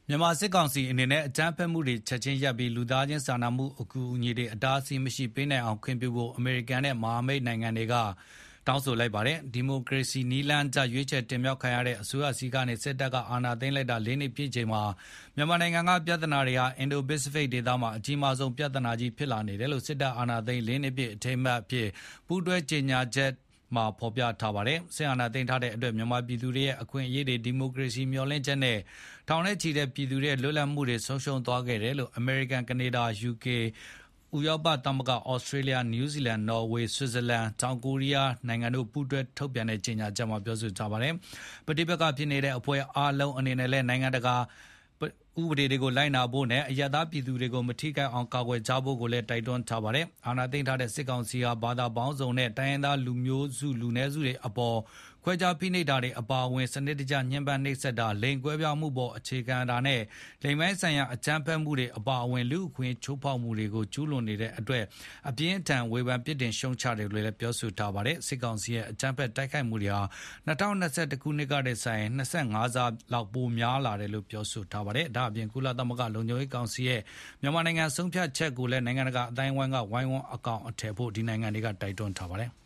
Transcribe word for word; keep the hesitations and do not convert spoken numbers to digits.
မြန်မာစစ်ကောင်စီအနေနဲ့အကြမ်းဖက်မှုတွေချက်ချင်းရပ်ပြီးလူသားချင်းစာနာမှုအကူအညီတွေအတားအဆီးမရှိပေးနိုင်အောင်ခွင့်ပြုဖို့အမေရိကန်နဲ့မဟာမိတ်နိုင်ငံတွေကတောင်းဆိုလိုက်ပါတယ်။ဒီမိုကရေစီနည်းလမ်းကျရွေးချယ်တင်မြှောက်ခံရတဲ့အစိုးရစီကနေစစ်တပ်ကအာဏာသိမ်းလိုက်တာလေးနှစ်ပြည့်ချိန်မှာမြန်မာနိုင်ငံကပြဿနာတွေဟာအင်ဒိုပစိဖိတ်ဒေသမှာအကြီးမားဆုံးပြဿနာကြီးဖြစ်လာနေတယ်လို့စစ်တပ်အာဏာသိမ်းလေးနှစ်ပြည့်အထိမ်းအမှတ်အဖြစ်ပူးတွဲကြေညာချက်မှာဖော်ပြထားပါတယ်။စစ်အာဏာသိမ်းထားတဲ့အတွက်မြန်မာပြည်သူတွေရဲ့အခွင့်အရေးတွေဒီမိုကရေစီမျှော်လင့်ချက်နဲ့ထောင်နဲ့ချီတဲ့ပြည်သူတွေရဲ့လွတ်လပ်မှုတွေဆုံးရှုံးသွားခဲ့တယ်လို့အမေရိကန်၊ကနေဒါ၊ယူကေဥရောပသမဂ္ဂ၊ဩစတြေးလျ၊နယူးဇီလန်၊နော်ဝေ၊ဆွစ်ဇာလန်၊တောင်ကိုရီးယားနိုင်ငံတို့ပူးတွဲထုတ်ပြန်တဲ့ကြေညာချက်မှာပြောဆိုထားပါတယ်။ပဋိပက္ခဖြစ်နေတဲ့အဖွဲ့အားလုံးအနေနဲ့လည်းနိုင်ငံတကာဥပဒေတွေကိုလိုက်နာဖို့နဲ့အရပ်သားပြည်သူတွေကိုမထိခိုက်အောင်ကာကွယ်ကြဖို့ကိုလည်းတိုက်တွန်းထားပါတယ်။အာဏာသိမ်းထားတဲ့စစ်ကောင်စီဟာဘာသာပေါင်းစုံနဲ့တိုင်းရင်းသားလူမျိုးစုလူနည်းစုတွေအပေါ်ခွဲခြားဖိနှိပ်တာတွေအပါအဝင်စနစ်တကျညှဉ်းပန်းနှိပ်စက်တာလိင်ကွဲပြားမှုပေါ်အခြေခံတာနဲ့လိင်ပိုင်းဆိုင်ရာအကြမ်းဖက်မှုတွေအပါအဝင်လူ့အခွင့်ချိုးဖောက်မှုတွေကိုကျူးလွန်နေတဲ့အတွက်အပြင်းအထန်ဝေဖန်ပြစ်တင်ရှုံချတယ်လို့လည်းပြောဆိုထားပါတယ်။စစ်ကောင်စီရဲ့အကြမ်းဖက်တိုက်ခိုက်မှုတွေဟာ၂၀၂၁ခုနှစ်ကတည်းကဆိုရင်၂၅ဆလောက်ပိုများလာတယ်လို့ပြောဆိုထားပါတယ်။ဒါ့အပြင်ကုလသမဂ္ဂလုံခြုံရေးကောင်စီရဲ့မြန်မာနိုင်ငံဆုံးဖြတ်ချက်ကိုလည်းနိုင်ငံတကာအတိုင်းအဝိုင်းကဝိုင်းဝန်းအကောင်အထည်ဖို့ဒီနိုင်ငံတွေကတိုက်တွန်းထားပါတယ်။